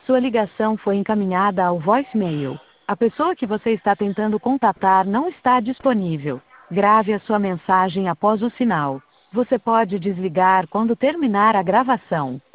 Sua ligação foi encaminhada ao voicemail. A pessoa que você está tentando contatar não está disponível. Grave a sua mensagem após o sinal. Você pode desligar quando terminar a gravação.